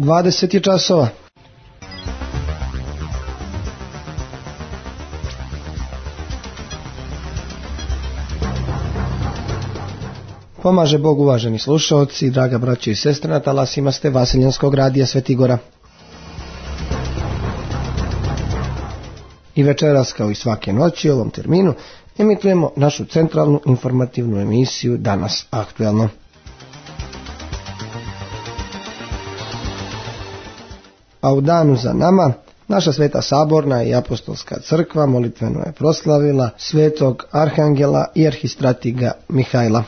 20 je časova. Pomaže Bog, uvaženi slušaoci, draga braćo i sestre, na talasima ste Vasiljanskog radija Svetigora. I večeras, kao i svake noći u ovom terminu, emitujemo našu centralnu informativnu emisiju Danas aktuelno. A u danu za nama, naša Sveta Saborna i Apostolska crkva molitveno je proslavila svetog arhangela i arhistratiga Mihajla.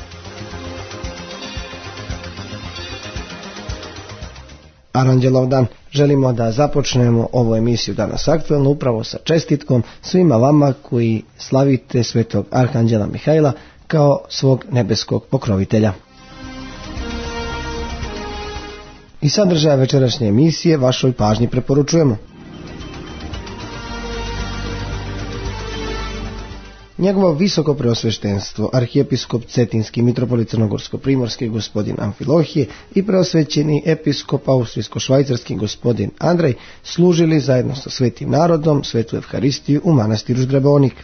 Aranđelov dan. Želimo da započnemo ovu emisiju Danas aktuelno upravo sa čestitkom svima vama koji slavite svetog arhanđela Mihajla kao svog nebeskog pokrovitelja. I sadržaja večerašnje emisije vašoj pažnji preporučujemo. Njegovo visoko preosveštenstvo, arhijepiskop Cetinski, mitropolit Crnogorsko-primorski gospodin Amfilohije i preosvećeni episkop Austrijsko-švajcarski gospodin Andrej služili zajedno sa svetim narodom svetu Evharistiju u manastiru Ždrebonik.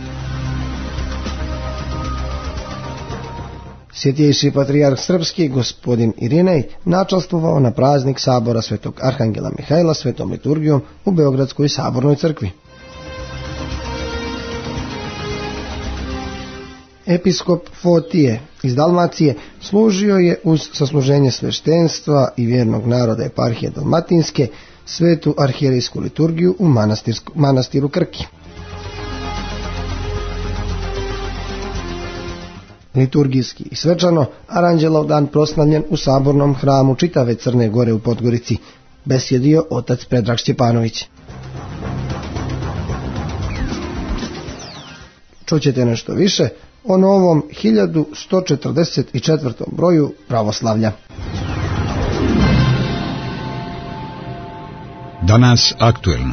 Svjetejši patrijarh srpski gospodin Irinej načastvovao na praznik sabora svetog arhangela Mihajla svetom liturgijom u Beogradskoj sabornoj crkvi. Episkop Fotije iz Dalmacije služio je uz sasluženje sveštenstva i vjernog naroda eparhije Dalmatinske svetu arhijerejsku liturgiju u manastiru Krki. Liturgijski i svečano Aranđelov dan proslavljen u sabornom hramu čitave Crne Gore u Podgorici, besjedio otac Predrag Stjepanović. Čućete nešto više o novom 1144. broju pravoslavlja. Danas aktuelno.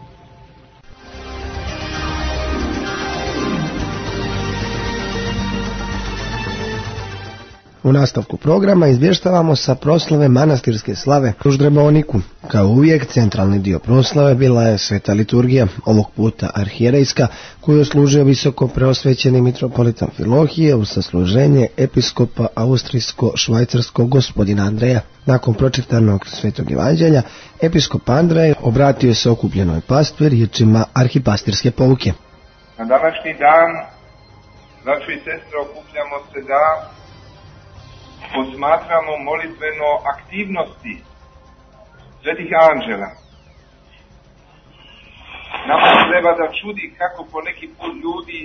U nastavku programa izvještavamo sa proslave manastirske slave u Ždreboniku. Kao uvijek, centralni dio proslave bila je sveta liturgija, ovog puta arhijerejska, koju je služio visoko preosvećeni mitropolit Amfilohije uz sasluženje episkopa Austrijsko-švajcarskog gospodina Andreja. Nakon pročitanog svetog evanđelja, episkop Andrej obratio se okupljenoj pastvi riječima arhipastirske pouke. Na današnji dan, braćo i sestre, okupljamo se da posmatramo molitveno aktivnosti svetih anđela. Nama treba da čudi kako po neki put ljudi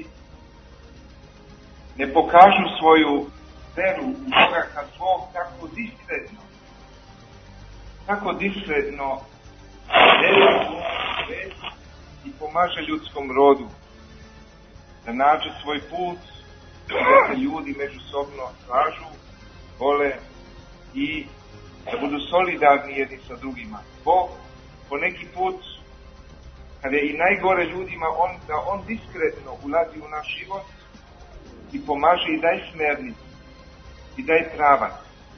ne pokažu svoju veru u Boga kad Bog tako diskretno i pomaže ljudskom rodu da nađe svoj put, da se ljudi međusobno slažu, vole i da budu solidarni jedni sa drugima. Bog po neki put, kada je i najgore ljudima, on diskretno ulazi u naš život i pomaže i daje smernicu i daje pravac.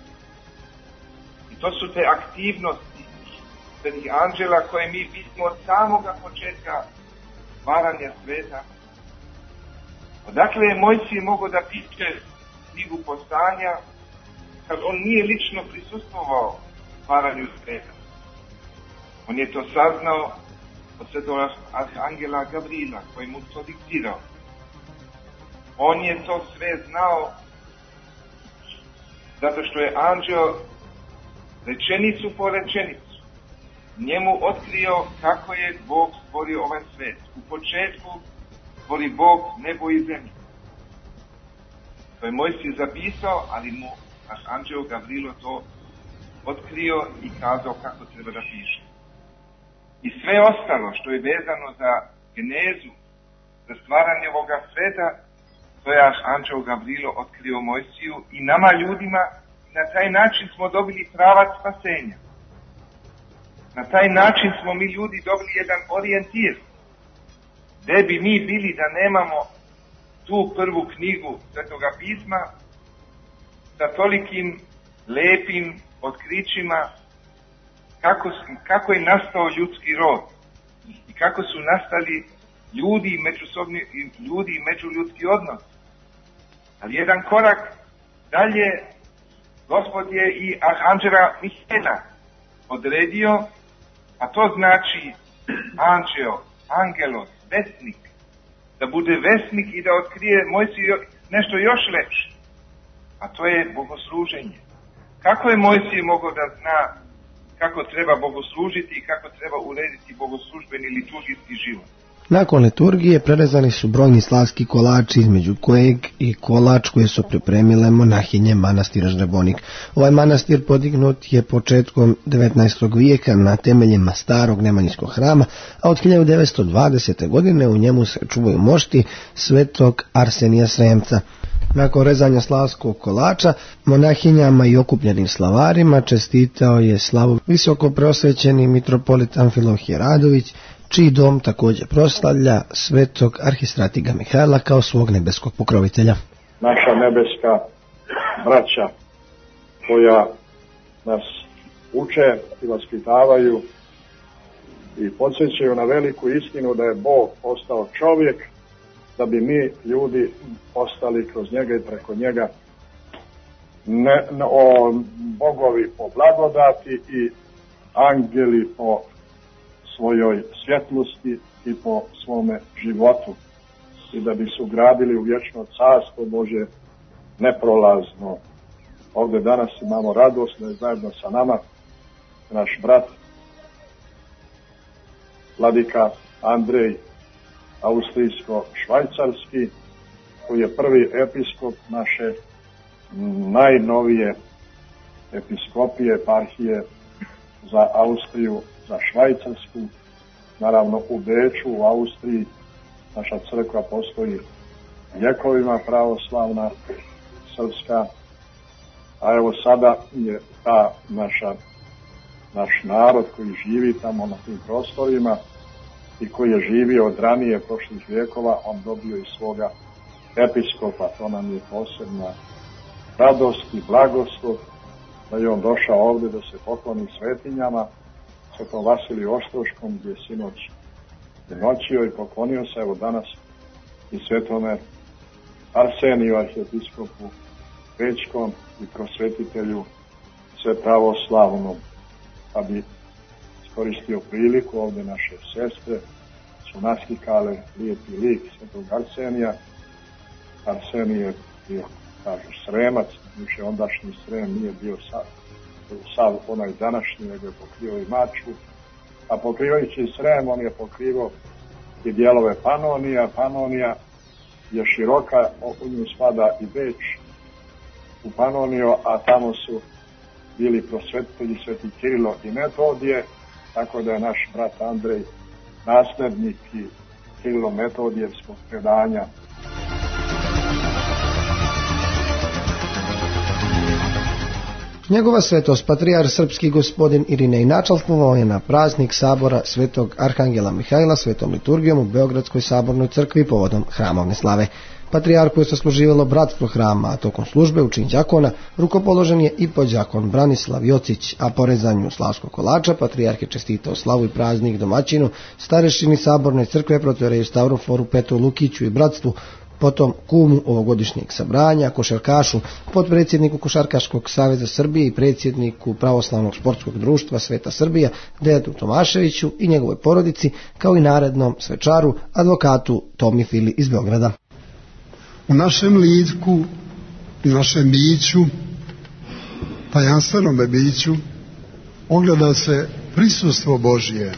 I to su te aktivnosti svetih anđela koje mi vidimo od samoga početka stvaranja sveta. Odakle je Mojsije mogao da piše knjigu Postanja kad on nije lično prisustvovao stvaranju sveta? On je to saznao od svetog arhangela Gavrila koji mu to diktirao. On je to sve znao zato što je anđeo rečenicu po rečenicu njemu otkrio kako je Bog stvorio ovaj svet. U početku stvori Bog nebo i zemlju. To je Mojsije zapisao, ali mu arhanđeo Gavrilo to otkrio i kazao kako treba da piše. I sve ostalo što je vezano za genezu, za stvaranje ovoga sveta, to je arhanđeo Gavrilo otkrio Mojsiju i nama ljudima. Na taj način smo dobili pravac spasenja. Na taj način smo mi ljudi dobili jedan orijentir. Gde bi mi bili da nemamo tu prvu knjigu Svetoga pisma sa tolikim lepim otkrićima kako je nastao ljudski rod i kako su nastali ljudi i međuljudski odnos. Ali jedan korak dalje Gospod je i arhanđela Mihajla odredio, a to znači angelos, vesnik, da bude vesnik i da otkrije Mojsiju nešto još lepše, a to je bogosluženje. Kako je Mojsije mogao da zna kako treba bogoslužiti i kako treba urediti bogoslužbeni liturgijski život? Nakon liturgije prerezani su brojni slavski kolači, između kojeg i kolač koje su pripremile monahinje manastira Ždrebonik. Ovaj manastir podignut je početkom 19. vijeka na temeljima starog nemanjinskog hrama, a od 1920. godine u njemu se čuvaju mošti svetog Arsenija Sremca. Nakon rezanja slavskog kolača, monahinjama i okupljenim slavarima čestitao je slavu visoko preosvećeni mitropolit Amfilohije Radović, čiji dom također proslavlja svetog arhistratiga Mihajla kao svog nebeskog pokrovitelja. Naša nebeska braća koja nas uče i vaspitavaju i podsjećaju na veliku istinu da je Bog postao čovjek, da bi mi ljudi ostali kroz njega i preko njega bogovi po blagodati i angeli po svojoj svjetlosti i po svome životu, i da bi se ugradili u vječno carstvo Božje neprolazno. Ovdje danas imamo radost da je zajedno sa nama naš brat vladika Andrej austrijsko-švajcarski, koji je prvi episkop naše najnovije episkopije, eparhije za Austriju, za Švajcarsku. Naravno u Beču, u Austriji, naša crkva postoji vjekovima, pravoslavna, srpska, a evo sada je naš narod koji živi tamo na tim prostorima i koji je živio od ranije prošlih vjekova, on dobio i svoga episkopa. To nam je posebna radost i blagoslov da je on došao ovdje da se pokloni svetinjama, svetom Vasiliju Ostroškom, gdje je sinoć noćio i poklonio se, evo danas i svetome Arseniju, arhiepiskopu Bečkom i prosvetitelju sve pravoslavnom. Pa bi iskoristio priliku, ovdje naše sestre su naslikale lijepi lik svetog Arsenija. Arsenij je bio, kažu, Sremac, više ondašnji Srem nije bio sav onaj današnji, nego je pokrio i Mačvu, a pokrivajući Srem on je pokrivao i dijelove Panonija. Panonija je široka, u nju spada i Beč u Panoniju, a tamo su bili prosvetitelji sveti Kirilo i Metodije, tako da je naš brat Andrej nasljednik i Kirilo-Metodijevskog predanja. Njegova svetost, patrijar srpski gospodin Irinej načalstvovao je na praznik sabora svetog arhangela Mihajla svetom liturgijom u Beogradskoj sabornoj crkvi povodom hramovne slave. Patrijarku je sasluživalo bratstvo hrama, a tokom službe u čin đakona rukopoložen je i podđakon Branislav Jocić, a po rezanju slavskog kolača patrijarh je čestitao slavu i praznik domaćinu, starešini saborne crkve protoreju Stavroforu Petru Lukiću i bratstvu, potom kumu ovogodišnjeg sabranja, košarkašu, potpredsjedniku Košarkaškog saveza Srbije i predsjedniku Pravoslavnog sportskog društva Sveta Srbija Dejatu Tomaševiću i njegovoj porodici, kao i narednom svečaru, advokatu Tomi Fili iz Beograda. U našem liku i našem biću, tajanstvenome biću, ogleda se prisustvo Božje,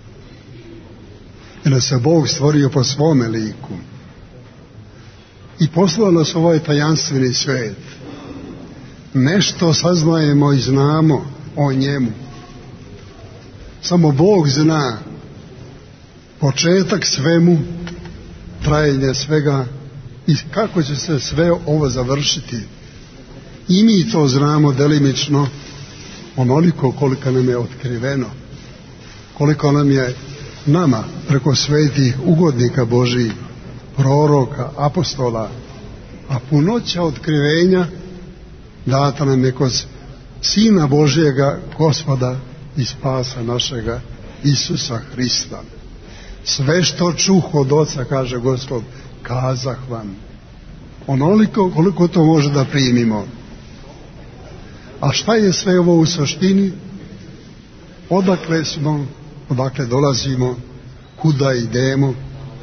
jer se Bog stvorio po svome liku i poslao nas ovaj tajanstveni svet. Nešto saznajemo i znamo o njemu. Samo Bog zna početak svemu, trajanje svega i kako će se sve ovo završiti. I mi to znamo delimično, onoliko koliko nam je otkriveno, koliko nam je nama preko svetih ugodnika Božih, proroka, apostola, a punoća otkrivenja data nam je kod Sina Božjega, Gospoda i spasa našega Isusa Hrista. Sve što čuh od Oca, kaže Gospod, kazah vam. Onoliko koliko to može da primimo. A šta je sve ovo u suštini? Odakle smo, odakle dolazimo, kuda idemo?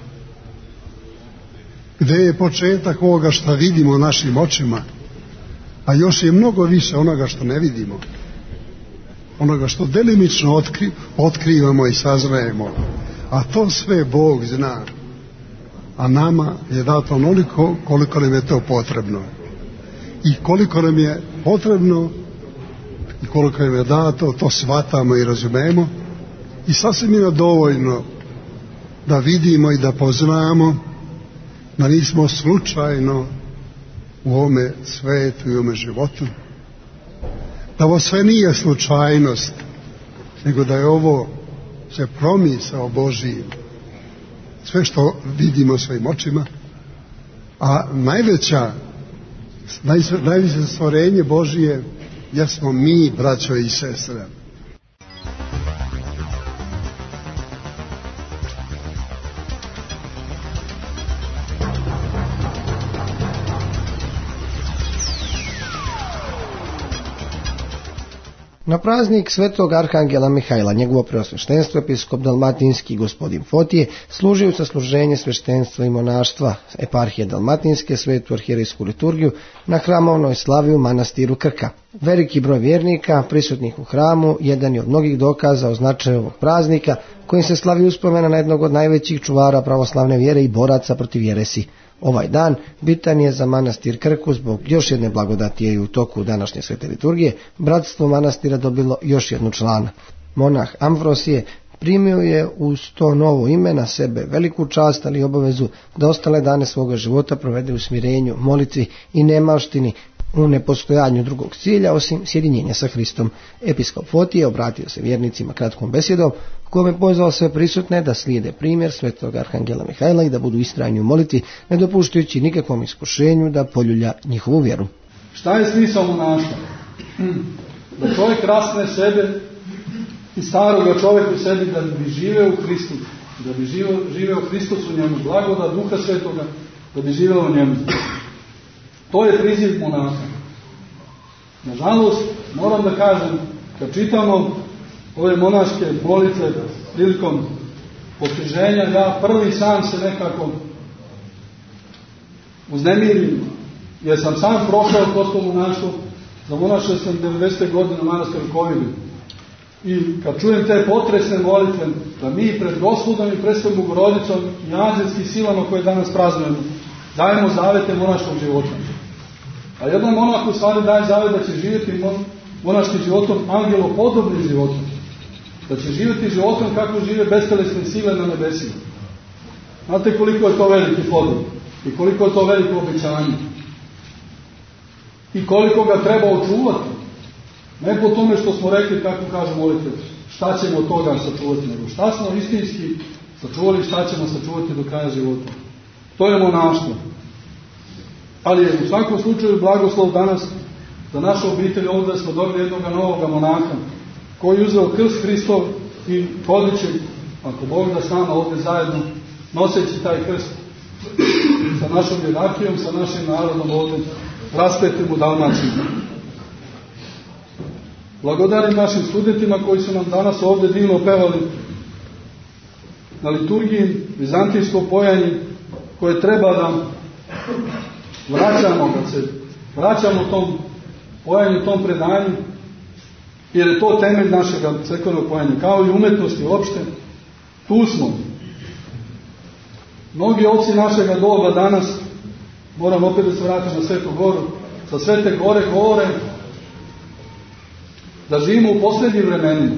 Gde je početak ovoga što vidimo našim očima? A još je mnogo više onoga što ne vidimo. Onoga što delimično otkrivamo i saznajemo. A to sve Bog zna. A nama je dato onoliko koliko nam je to potrebno. I koliko nam je potrebno i koliko nam je dato, to shvatamo i razumemo. I sasvim je dovoljno da vidimo i da poznamo da nismo slučajno u ovome svetu i u ovome životu. Da ovo sve nije slučajnost, nego da je ovo sve promisao Božji. Sve što vidimo svojim očima. A najveće stvorenje Božije jesmo mi, braćo i sestre. Na praznik svetog arhangela Mihajla, njegovo preosveštenstvo, episkop Dalmatinski gospodin Fotije, služio sasluženje sveštenstva i monaštva eparhije Dalmatinske, svetu arhijerejsku liturgiju na hramovnoj slavi u manastiru Krka. Veliki broj vjernika prisutnih u hramu jedan je od mnogih dokaza o značaju ovog praznika, kojim se slavi uspomena na jednog od najvećih čuvara pravoslavne vjere i boraca protiv jeresi. Ovaj dan bitan je za manastir Krku zbog još jedne blagodati je i u toku današnje svete liturgije bratstvo manastira dobilo još jednu člana. Monah Amvrosije primio je uz to novo ime na sebe veliku čast, ali i obavezu da ostale dane svoga života provede u smirenju, molitvi i nemaštini, u nepostojanju drugog cilja osim sjedinjenja sa Hristom. Episkop Fotije obratio se vjernicima kratkom besjedom, kome pozvao sve prisutne da slijede primjer svetog arhangela Mihajla i da budu istrajni u molitvi, ne dopuštajući nikakvom iskušenju da poljulja njihovu vjeru. Šta je smisao monaštva? Da čovjek rasne sebe i staroga čovjeka u sebi, da bi živeo u Hristu, da bi živeo Hristos u njemu, blagodat Duha Svetoga, da bi živeo u njemu. To je priziv monaha. Nažalost, moram da kažem, kad čitamo ove monaške molitve prilikom posluženja, ja prvi sam se nekako uznemirim, jer sam sam prošao kroz to monaštvo, zamonašao sam 90. godine na manastiru Kovinu. I kad čujem te potresne molitve, da mi pred Gospodom i pred svojom Bogorodicom i anđelskim silama koje danas praznujemo, dajemo zavete monaškog života. A jedan monah u stvari daje zavet da će živjeti monaškim životom angelopodobnim životom. Da će živjeti životom kako žive bestelesne sile na nebesima. Znate koliko je to veliki podvig i koliko je to veliko obećanje. I koliko ga treba očuvati. Ne po tome što smo rekli, kako kažu molitve, šta ćemo od toga sačuvati, nego šta smo istinski sačuvali, šta ćemo sačuvati do kraja života. To je monaštvo. Ali je u svakom slučaju blagoslov danas za našu obitelj ovdje smo dobili jednog novog monaha koji je uzeo krst Hristov i hodići, ako Bog da s nama ovdje zajedno, noseći taj krst sa našom hierarhijom, sa našim narodom ovdje, raspetim u Dalmaciji. Blagodarim našim studentima koji su nam danas ovdje divno pevali na liturgiji vizantijsko pojanje koje treba da vraćamo, kad se vraćamo tom pojanju, tom predanju, jer je to temelj našeg crkvenog pojanja, kao i umetnosti uopšte. Tu smo. Mnogi oci našega doba danas, moram opet da se vratim na Svetu Goru, sa Svete Gore govore da živimo u posljednjim vremenima.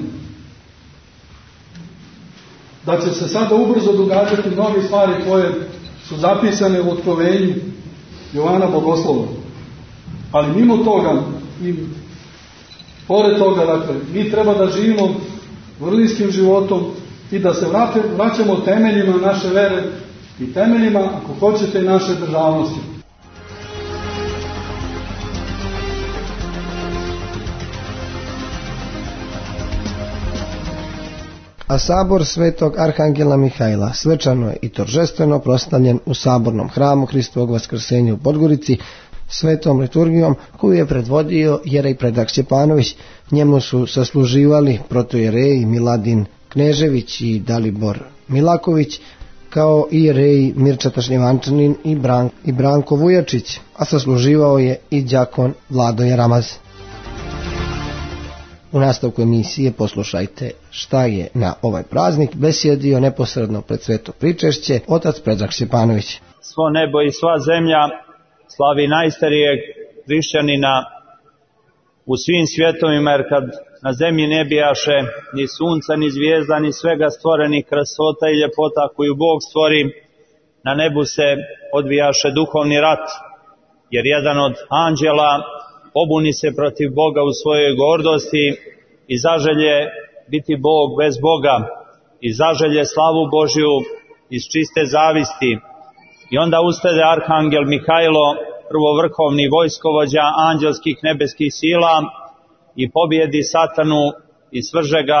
Da će se sada ubrzo događati mnoge stvari koje su zapisane u Otkrovenju Jovana Bogoslova. Ali mimo toga i pored toga, dakle, mi treba da živimo vrlinskim životom i da se vraćamo temeljima naše vere i temeljima, ako hoćete, i naše državnosti. A sabor svetog Arhangela Mihajla svečano je i торжествено proslavljen u sabornom hramu Hristovog Vaskrsenja u Podgorici svetom liturgijom koju je predvodio jerej Predrag Stjepanović. Njemu su sasluživali protojereji Miladin Knežević i Dalibor Milaković, kao i jereji Mirčeta Šljivančanin i Branko Vujačić, a sasluživao je i đakon Vlado Jaramaz. U nastavku emisije poslušajte šta je na ovaj praznik besjedio neposredno pred sveto pričešće otac Predrag Stjepanović. Svo nebo i sva zemlja slavi najstarijeg hrišćanina u svim svjetovima, jer kad na zemlji ne bijaše ni sunca, ni zvijezda, ni svega stvorenih krasota i ljepota koju Bog stvori, na nebu se odvijaše duhovni rat, jer jedan od anđela pobuni se protiv Boga u svojoj gordosti i zaželje biti Bog bez Boga i zaželje slavu Božju iz čiste zavisti. I onda ustade Arhangel Mihajlo, prvovrhovni vojskovođa anđelskih nebeskih sila, i pobjedi satanu i svrže ga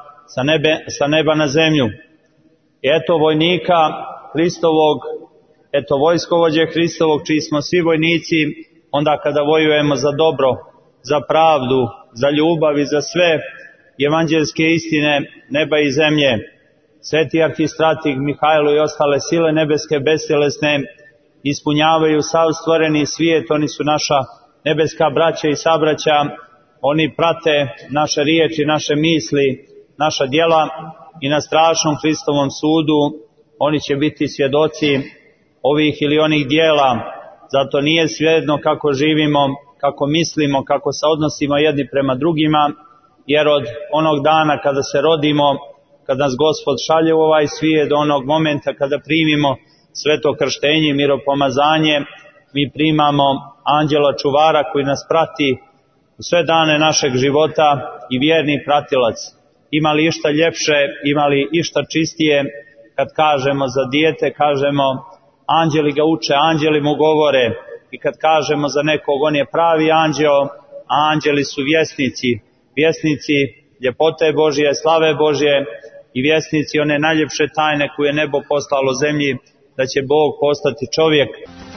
sa neba na zemlju. I eto vojnika Hristovog, eto vojskovođe Hristovog, čiji smo svi vojnici, onda kada vojujemo za dobro, za pravdu, za ljubav i za sve evanđelske istine neba i zemlje. Sveti arhistratih Mihajlo i ostale sile nebeske bestelesne ispunjavaju sav stvoreni svijet, oni su naša nebeska braća i sabraća, oni prate naše riječi, naše misli, naša djela i na strašnom Hristovom sudu oni će biti svjedoci ovih ili onih djela. Zato nije svejedno kako živimo, kako mislimo, kako se odnosimo jedni prema drugima, jer od onog dana kada se rodimo, kad nas Gospod šalje u ovaj svijet, do onog momenta kada primimo sveto krštenje i miropomazanje, mi primamo anđela čuvara koji nas prati u sve dane našeg života i vjerni pratilac. Ima li išta ljepše, ima li išta čistije, kad kažemo za dijete, kažemo anđeli ga uče, anđeli mu govore, i kad kažemo za nekog on je pravi anđeo, a anđeli su vjesnici ljepote Božje, slave Božje i vjesnici one najljepše tajne koje je nebo poslalo zemlji, da će Bog postati čovjek.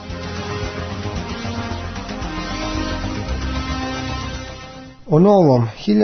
O novom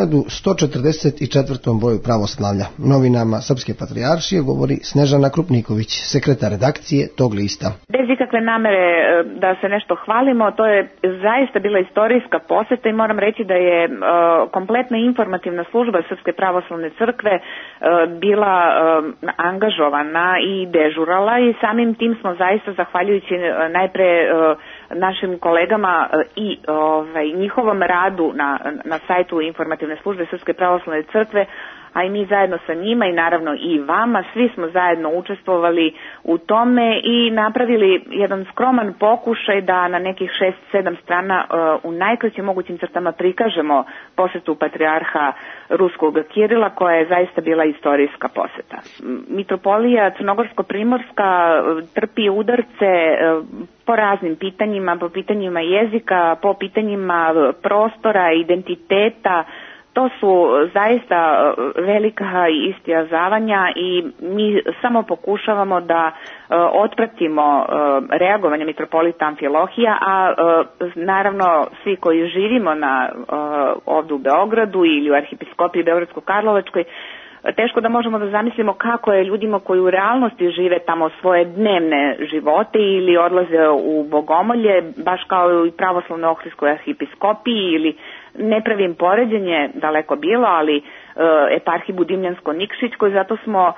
1144. broju pravoslavlja novinama Srpske patrijaršije govori Snežana Krupniković, sekretar redakcije tog lista. Bez ikakve namere da se nešto hvalimo, to je zaista bila istorijska posjeta i moram reći da je kompletna informativna služba Srpske pravoslavne crkve bila angažovana i dežurala, i samim tim smo zaista, zahvaljujući najpre našim kolegama i njihovom radu na sajtu informativne službe Srpske pravoslavne crkve, a i mi zajedno sa njima i naravno i vama, svi smo zajedno učestvovali u tome i napravili jedan skroman pokušaj da na nekih 6-7 strana u najkraćim mogućim crtama prikažemo posjetu patrijarha Ruskog Kirila, koja je zaista bila istorijska posjeta. Mitropolija Crnogorsko-Primorska trpi udarce po raznim pitanjima, po pitanjima jezika, po pitanjima prostora, identiteta. To su zaista velika istijazavanja i mi samo pokušavamo da otpratimo reagovanje mitropolita Amfilohija, a naravno svi koji živimo ovdje u Beogradu ili u arhipiskopiji Beogradsko-Karlovačkoj, teško da možemo da zamislimo kako je ljudima koji u realnosti žive tamo svoje dnevne živote ili odlaze u bogomolje, baš kao i pravoslavnoj Ohridskoj arhipiskopiji, ili ne pravim poređenje, daleko bilo, ali eparhiji Budimljansko-Nikšićkoj, zato smo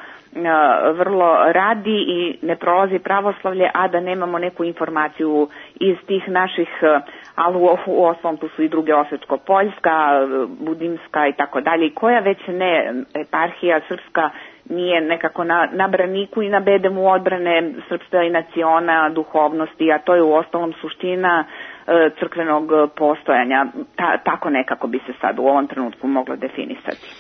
vrlo radi i ne prolazi pravoslavlje, a da nemamo neku informaciju iz tih naših, ali u osnovom tu su i druge, Osječko-Poljska, Budimska i tako dalje, i koja već ne eparhija srpska nije nekako na braniku i na bedemu odbrane srpstva i naciona, duhovnosti, a to je u ostalom suština crkvenog postojanja. Tako nekako bi se sad u ovom trenutku moglo definisati.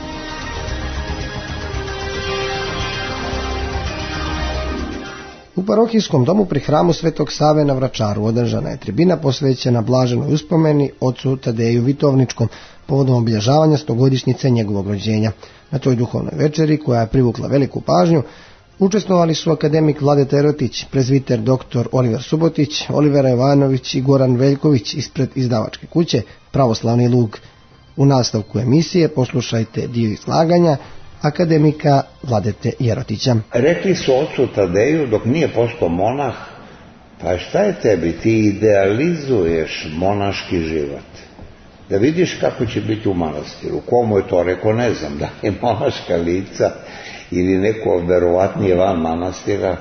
U parohijskom domu pri hramu Svetog Save na Vračaru održana je tribina posvećena blaženoj uspomeni ocu Tadeju Vitovničkom povodom obilježavanja 100-godišnjice njegovog rođenja. Na toj duhovnoj večeri, koja je privukla veliku pažnju, učestvovali su akademik Vladeta Erotić, prezviter dr. Oliver Subotić, Olivera Jovanović i Goran Veljković ispred izdavačke kuće Pravoslavni lug. U nastavku emisije poslušajte dio izlaganja akademika Vladete Jerotića. Rekli su ocu Tadeju dok nije postao monah, pa šta je tebi, ti idealizuješ monaški život. Da vidiš kako će biti u manastiru. Komu je to rekao, ne znam, da je monaška lica ili neko verovatnije van manastira,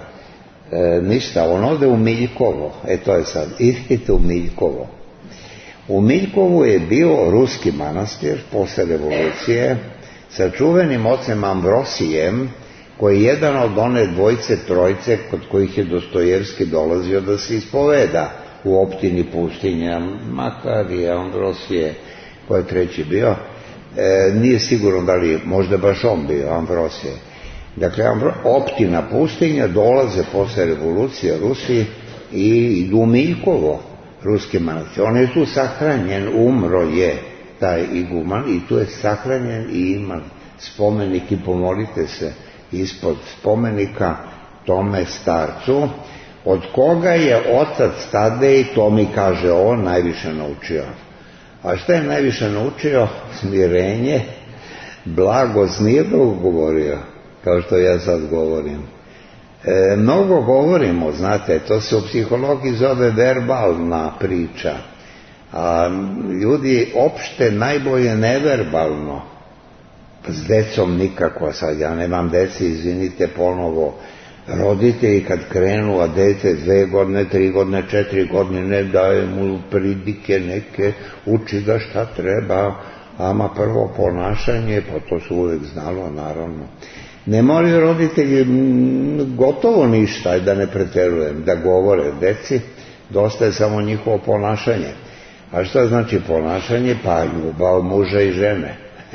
ništa, on ode u Miljkovo, to je sad, idite u Miljkovo. U Miljkovu je bio ruski manastir posle revolucije sa čuvenim ocem Ambrosijem, koji je jedan od one dvojce, trojce kod kojih je Dostojevski dolazio da se ispoveda u opštini Pustinja, makar je Ambrosije, ko je treći bio, nije sigurno da li možda baš on bio Ambrosije. Dakle, opština Pustinja, dolaze posle revolucije Rusi i idu u Miljkovo, ruski manastir. On je tu sahranjen, umro je taj iguman i tu je sahranjen i ima spomenik i pomolite se ispod spomenika tome starcu, od koga je otac Tadej, to mi kaže on, najviše naučio. A šta je najviše naučio? Smirenje, blagost, nije mnogo govorio, kao što ja sad govorim. Mnogo govorimo, znate, to se u psihologiji zove verbalna priča, a ljudi opšte najbolje neverbalno, s decom nikako, sad ja nemam dece, izvinite ponovo, roditelji kad krenu, a dete 2 godine, 3 godine, 4 godine, ne daje mu pridike neke, uči ga šta treba, ama prvo ponašanje, pa to se uvek znalo, naravno. Ne moraju roditelji gotovo ništa, da ne preterujem, da govore deci, dosta je samo njihovo ponašanje. A šta znači ponašanje? Pa ljubav muža i žene.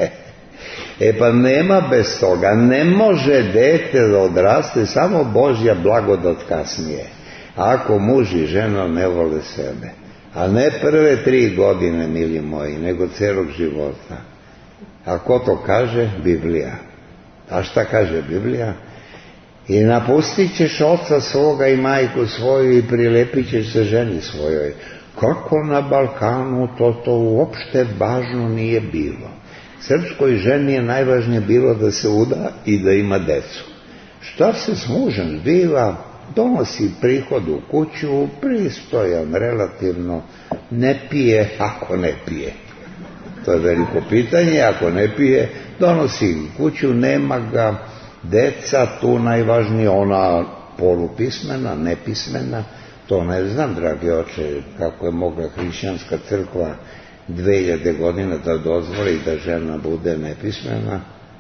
Pa nema bez toga, ne može dete da odraste, samo Božja blagodat kasnije. Ako muž i žena ne vole sebe, a ne prve 3 godine, mili moji, nego celog života. A ko to kaže? Biblija. A šta kaže Biblija? I napustit ćeš oca svoga i majku svoju i prilepit ćeš se ženi svojoj. Kako na Balkanu to uopšte važno nije bilo. Srpskoj ženi je najvažnije bilo da se uda i da ima decu. Šta se s mužem zbiva? Donosi prihod u kuću, pristojan, relativno, ne pije ako ne pije. To je veliko pitanje, ako ne pije, donosi kuću, nema ga, deca, tu najvažnije, ona polupismena, nepismena, to ne znam, dragi oče, kako je mogla hrišćanska crkva 2000 godina da dozvoli da žena bude nepismena,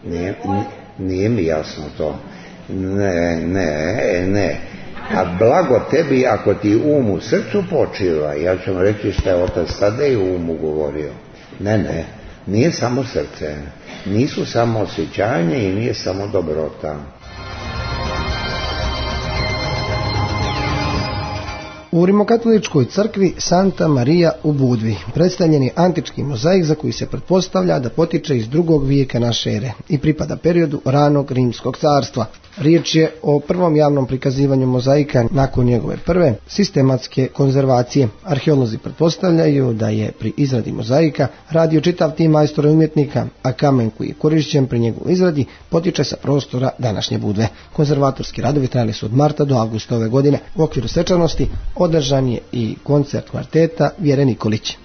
nije mi jasno to. Ne. A blago tebi ako ti u srcu počiva, ja ću vam reći šta je otac Tadej u umu govorio. Ne, nije samo srce, nisu samo osjećanje i nije samo dobrota. U rimokatoličkoj crkvi Santa Marija u Budvi predstavljen je antički mozaik za koji se pretpostavlja da potiče iz 2. vijeka naše ere i pripada periodu ranog rimskog carstva. Riječ je o prvom javnom prikazivanju mozaika nakon njegove prve sistematske konzervacije. Arheolozi pretpostavljaju da je pri izradi mozaika radio čitav tim majstora i umjetnika, a kamen koji je korišćen pri njegovoj izradi potiče sa prostora današnje Budve. Konzervatorski radovi trajali su od marta do avgusta ove godine. U okviru svečanosti održan je i koncert kvarteta Vjere Nikolić.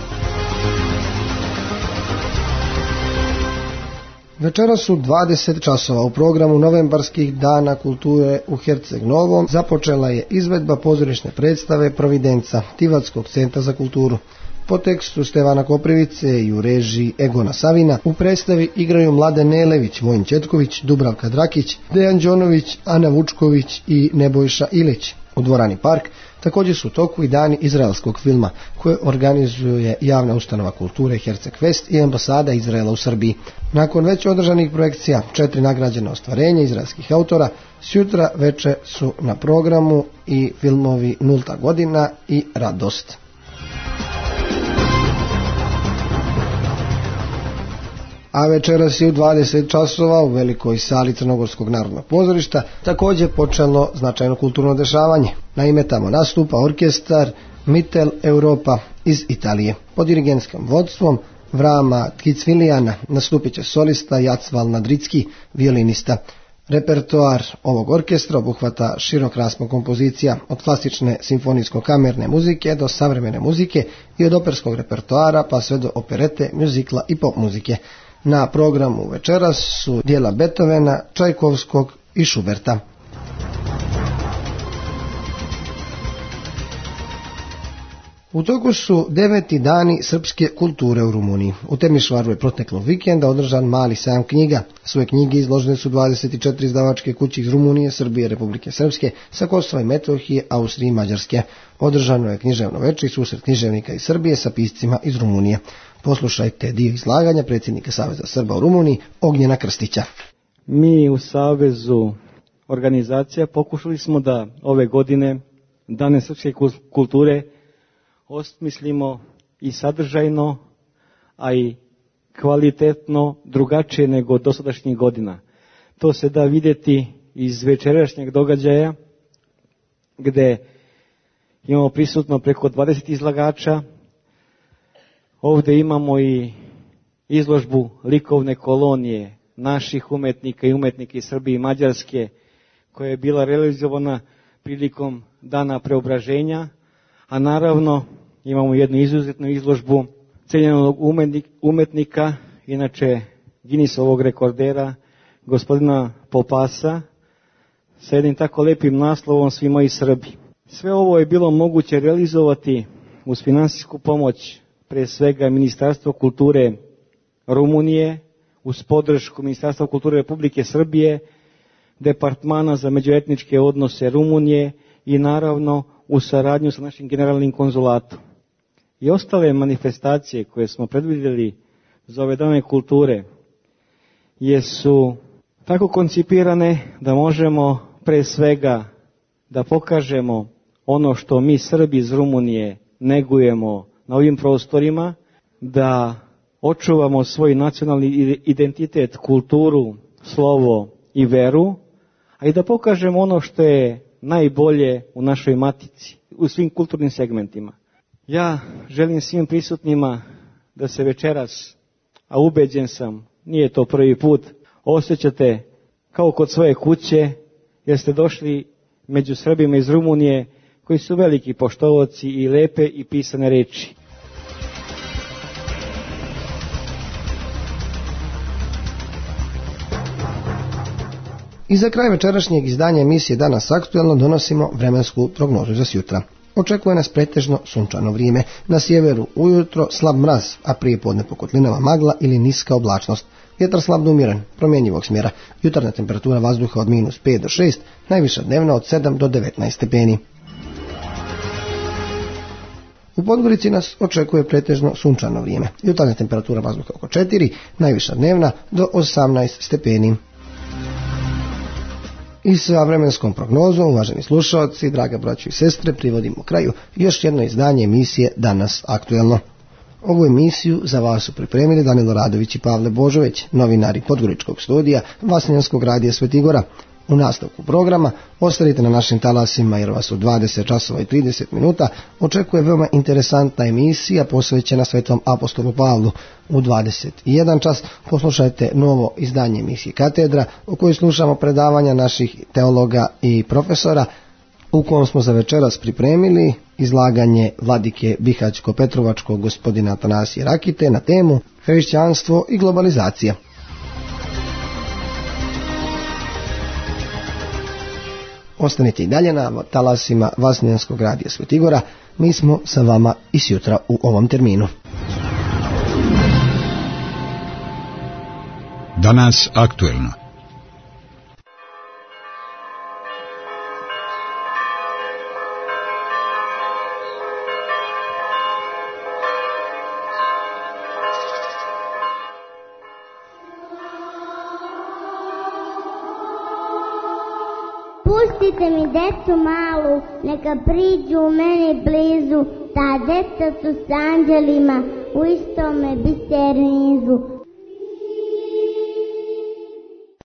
Večera su 20 časova u programu novembarskih dana kulture u Herceg Novom započela je izvedba pozorišne predstave Providenca Tivatskog centra za kulturu. Po tekstu Stevana Koprivice i u režiji Egona Savina u predstavi igraju Mladen Nelević, Vojin Četković, Dubravka Drakić, Dejan Đonović, Ana Vučković i Nebojša Ilić. U dvorani Park također su u toku i dani izraelskog filma koje organizuje javna ustanova kulture Herceg Fest i ambasada Izraela u Srbiji. Nakon već održanih projekcija 4 nagrađena ostvarenja izraelskih autora, sjutra veče su na programu i filmovi Nulta godina i Radost. A večeras je u 20 časova u velikoj sali Crnogorskog narodnog pozorišta također počelo značajno kulturno dešavanje. Naime, tamo nastupa orkestar Mittel Europa iz Italije. Pod dirigentskim vodstvom Vrama Tkicvilijana nastupit će solista Jacval Nadricki, violinista. Repertoar ovog orkestra obuhvata širok raspon kompozicija od klasične simfonijsko-kamerne muzike do savremene muzike i od operskog repertoara pa sve do operete, mjuzikla i pop muzike. Na programu večeras su dijela Beethovena, Čajkovskog i Šuberta. U toku su 9. dani srpske kulture u Rumuniji. U Temišvaru je proteklog vikenda održan mali sajam knjiga. Svoje knjige izložene su 24 izdavačke kuće iz Rumunije, Srbije, Republike Srpske, sa Kosova i Metohije, Austrije i Mađarske. Održano je književno veče i susret književnika iz Srbije sa piscima iz Rumunije. Poslušajte dio izlaganja predsjednika Saveza Srba u Rumuniji, Ognjena Krstića. Mi u Savezu organizacija pokušali smo da ove godine Dane srpske kulture osmislimo i sadržajno, a i kvalitetno drugačije nego dosadašnjih godina. To se da vidjeti iz večerašnjeg događaja gdje imamo prisutno preko 20 izlagača. Ovdje imamo i izložbu likovne kolonije naših umetnika i umetnika iz Srbije i Mađarske koja je bila realizovana prilikom Dana preobraženja, a naravno imamo jednu izuzetnu izložbu cenjenog umetnika, inače Guinnessovog rekordera, gospodina Popasa, sa jednim tako lepim naslovom Svi moji Srbi. Sve ovo je bilo moguće realizovati uz finansijsku pomoć pre svega Ministarstva kulture Rumunije, uz podršku Ministarstva kulture Republike Srbije, Departmana za međuetničke odnose Rumunije i naravno u saradnju sa našim generalnim konzulatom. I ostale manifestacije koje smo predvidjeli za ove dane kulture jesu tako koncipirane da možemo pre svega da pokažemo ono što mi Srbi iz Rumunije negujemo na ovim prostorima, da očuvamo svoj nacionalni identitet, kulturu, slovo i veru, a i da pokažemo ono što je najbolje u našoj matici, u svim kulturnim segmentima. Ja želim svim prisutnima da se večeras, a ubeđen sam, nije to prvi put, osjećate kao kod svoje kuće, jer ste došli među Srbima iz Rumunije koji su veliki poštovaoci i lepe i pisane reči. I za kraj večerašnjeg izdanja emisije Danas aktuelno donosimo vremensku prognozu za sjutra. Očekuje nas pretežno sunčano vrijeme, na sjeveru ujutro slab mraz, a prije podne po kotlinama magla ili niska oblačnost. Vjetar slab do umjeren, promjenjivog smjera, jutarnja temperatura vazduha od -5 do 6, najviša dnevna od 7 do 19 stepeni. U Podgorici nas očekuje pretežno sunčano vrijeme, jutarnja temperatura vazduha oko 4, najviša dnevna do 18 stepeni. I sa vremenskom prognozom, uvaženi slušalci, draga braćo i sestre, privodimo kraju još jedno izdanje emisije Danas aktuelno. Ovu emisiju za vas su pripremili Danilo Radović i Pavle Božović, novinari Podgoričkog studija Vasnjanskog radija Svetigora. U nastavku programa ostanite na našim talasima jer vas u 20 časova i 30 minuta očekuje veoma interesantna emisija posvećena Svetom apostolu Pavlu. U 21 čas poslušajte novo izdanje emisije Katedra u kojoj slušamo predavanja naših teologa i profesora, u kojem smo za večeras pripremili izlaganje vladike Bihaćko-Petrovačkog gospodina Atanasija Rakite na temu Hrišćanstvo i globalizacija. Ostanite i dalje na talasima Vasnjanskog radija Svetigora. Mi smo sa vama i sutra u ovom terminu. Danas aktuelno. Pustite mi decu malu, neka priđu u meni blizu, ta deca su s anđelima u istome bisernizu.